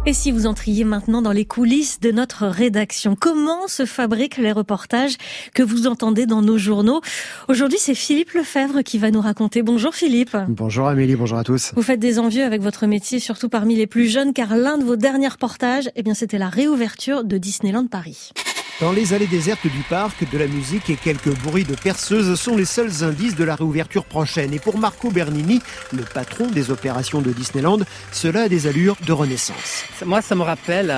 Et si vous entriez maintenant dans les coulisses de notre rédaction, comment se fabriquent les reportages que vous entendez dans nos journaux? Aujourd'hui, c'est Philippe Lefebvre qui va nous raconter. Bonjour Philippe. Bonjour Amélie, bonjour à tous. Vous faites des envieux avec votre métier, surtout parmi les plus jeunes, car l'un de vos derniers reportages, c'était la réouverture de Disneyland Paris. Dans les allées désertes du parc, de la musique et quelques bruits de perceuses sont les seuls indices de la réouverture prochaine. Et pour Marco Bernini, le patron des opérations de Disneyland, cela a des allures de renaissance. Moi, ça me rappelle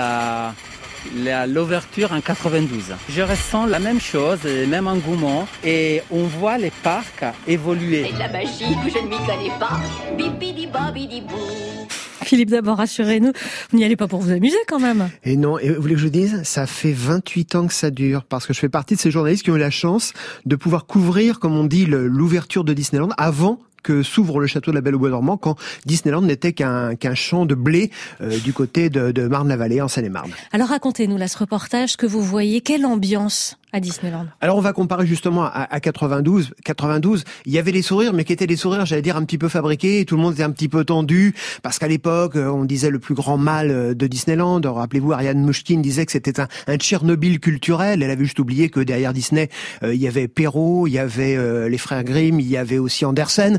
l'ouverture en 92. Je ressens la même chose, le même engouement, et on voit les parcs évoluer. C'est de la magie que je ne m'y connais pas. Bipidi-babidi-bou. Philippe, d'abord, rassurez-nous, vous n'y allez pas pour vous amuser quand même. Et non, et vous voulez que je dise, ça fait 28 ans que ça dure, parce que je fais partie de ces journalistes qui ont eu la chance de pouvoir couvrir, comme on dit, l'ouverture de Disneyland avant que s'ouvre le château de la Belle au Bois dormant, quand Disneyland n'était qu'un champ de blé du côté de Marne-la-Vallée, en Seine-et-Marne. Alors racontez-nous là ce reportage que vous voyez, quelle ambiance à Disneyland? Alors on va comparer justement à 92. 92, il y avait des sourires, mais qui étaient des sourires, j'allais dire, un petit peu fabriqués, tout le monde était un petit peu tendu, parce qu'à l'époque, on disait le plus grand mal de Disneyland. Rappelez-vous, Ariane Mnouchkine disait que c'était un Tchernobyl culturel. Elle avait juste oublié que derrière Disney, il y avait Perrault, il y avait les frères Grimm, il y avait aussi Andersen.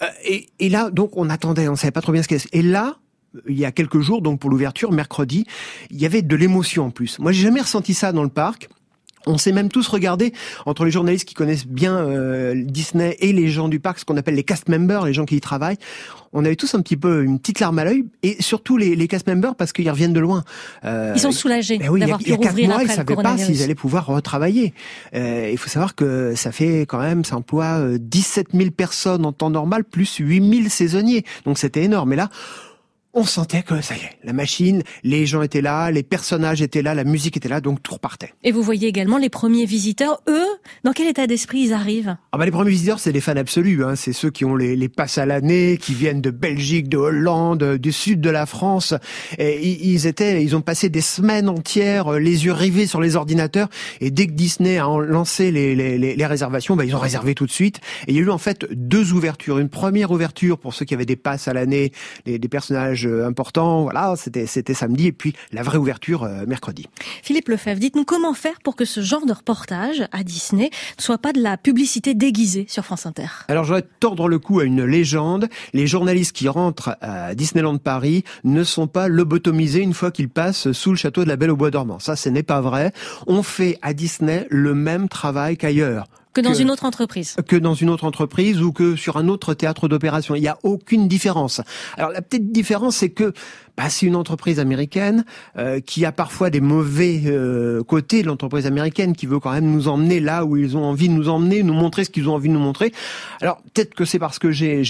Et là, donc, on attendait, on savait pas trop bien ce qu'est. Et là, il y a quelques jours, donc pour l'ouverture, mercredi, il y avait de l'émotion en plus. Moi, j'ai jamais ressenti ça dans le parc. On s'est même tous regardé, entre les journalistes qui connaissent bien Disney et les gens du parc, ce qu'on appelle les cast members, les gens qui y travaillent. On avait tous un petit peu une petite larme à l'œil, et surtout les cast members, parce qu'ils reviennent de loin. Ils sont soulagés d'avoir pu rouvrir après le coronavirus. Il y a 4 mois, ils savaient pas s'ils allaient pouvoir retravailler. Il faut savoir que ça fait quand même, ça emploie 17 000 personnes en temps normal, plus 8 000 saisonniers. Donc c'était énorme. Et là, on sentait que ça y est, la machine, les gens étaient là, les personnages étaient là, la musique était là, donc tout repartait. Et vous voyez également les premiers visiteurs, eux, dans quel état d'esprit ils arrivent? Les premiers visiteurs, c'est des fans absolus, hein. C'est ceux qui ont les passes à l'année, qui viennent de Belgique, de Hollande, du sud de la France. Et ils ont passé des semaines entières, les yeux rivés sur les ordinateurs. Et dès que Disney a lancé les réservations, ils ont réservé tout de suite. Et il y a eu en fait 2 ouvertures. Une première ouverture pour ceux qui avaient des passes à l'année, des personnages important, voilà, c'était samedi, et puis la vraie ouverture mercredi. Philippe Lefebvre, dites-nous comment faire pour que ce genre de reportage à Disney ne soit pas de la publicité déguisée sur France Inter. Alors j'aurais tordre le cou à une légende. Les journalistes qui rentrent à Disneyland Paris ne sont pas lobotomisés une fois qu'ils passent sous le château de la Belle au Bois dormant. Ça, ce n'est pas vrai. On fait à Disney le même travail qu'ailleurs. Que dans une autre entreprise. Que dans une autre entreprise ou que sur un autre théâtre d'opération. Il n'y a aucune différence. Alors la petite différence, c'est que c'est une entreprise américaine qui a parfois des mauvais côtés de l'entreprise américaine, qui veut quand même nous emmener là où ils ont envie de nous emmener, nous montrer ce qu'ils ont envie de nous montrer. Alors peut-être que c'est parce que j'ai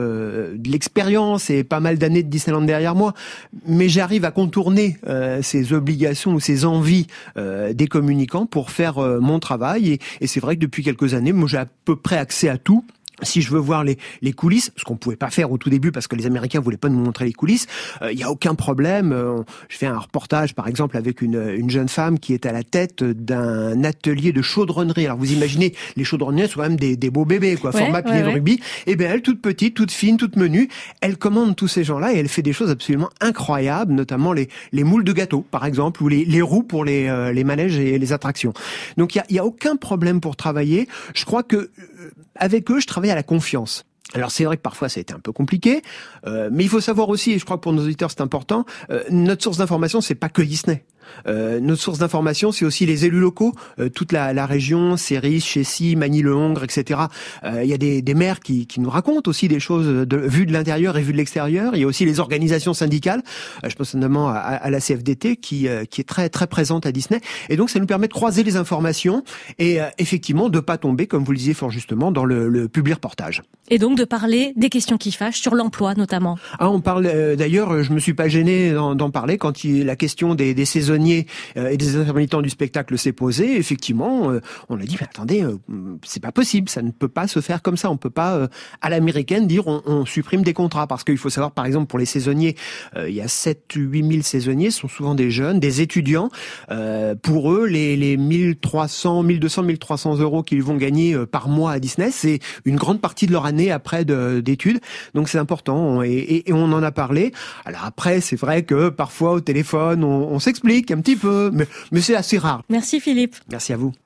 de l'expérience et pas mal d'années de Disneyland derrière moi, mais j'arrive à contourner ces obligations ou ces envies des communicants pour faire mon travail. Et c'est vrai que depuis quelques années, moi j'ai à peu près accès à tout. Si je veux voir les coulisses, ce qu'on pouvait pas faire au tout début parce que les Américains voulaient pas nous montrer les coulisses, il y a aucun problème. Je fais un reportage par exemple avec une jeune femme qui est à la tête d'un atelier de chaudronnerie. Alors vous imaginez, les chaudronniers sont quand même des beaux bébés, quoi, format pilier de rugby. Et elle, toute petite, toute fine, toute menue, elle commande tous ces gens-là et elle fait des choses absolument incroyables, notamment les moules de gâteaux par exemple, ou les roues pour les manèges et les attractions. Donc il y a aucun problème pour travailler. Je crois que avec eux, je travaille à la confiance. Alors c'est vrai que parfois ça a été un peu compliqué, mais il faut savoir aussi, et je crois que pour nos auditeurs c'est important, notre source d'information c'est pas que Disney. Notre source d'information, c'est aussi les élus locaux, toute la région, Séris, Chessy, Magny-le-Hongre, etc. Il y a des maires qui nous racontent aussi des choses vues de l'intérieur et vues de l'extérieur. Il y a aussi les organisations syndicales. Je pense notamment à la CFDT qui est très très présente à Disney. Et donc ça nous permet de croiser les informations et effectivement de pas tomber, comme vous le disiez fort justement, dans le public reportage. Et donc de parler des questions qui fâchent sur l'emploi notamment. On parle d'ailleurs, je me suis pas gêné d'en parler quand la question des saisonniers saisonniers et des intermittents du spectacle s'est posé, effectivement, on a dit, mais attendez, c'est pas possible, ça ne peut pas se faire comme ça. On peut pas, à l'américaine, dire on supprime des contrats. Parce qu'il faut savoir, par exemple, pour les saisonniers, il y a 7-8 000 saisonniers, ce sont souvent des jeunes, des étudiants. Pour eux, les 1300, 1200, 1300 euros qu'ils vont gagner par mois à Disney, c'est une grande partie de leur année après d'études. Donc c'est important et on en a parlé. Alors après, c'est vrai que parfois au téléphone, on s'explique un petit peu, mais c'est assez rare. Merci Philippe. Merci à vous.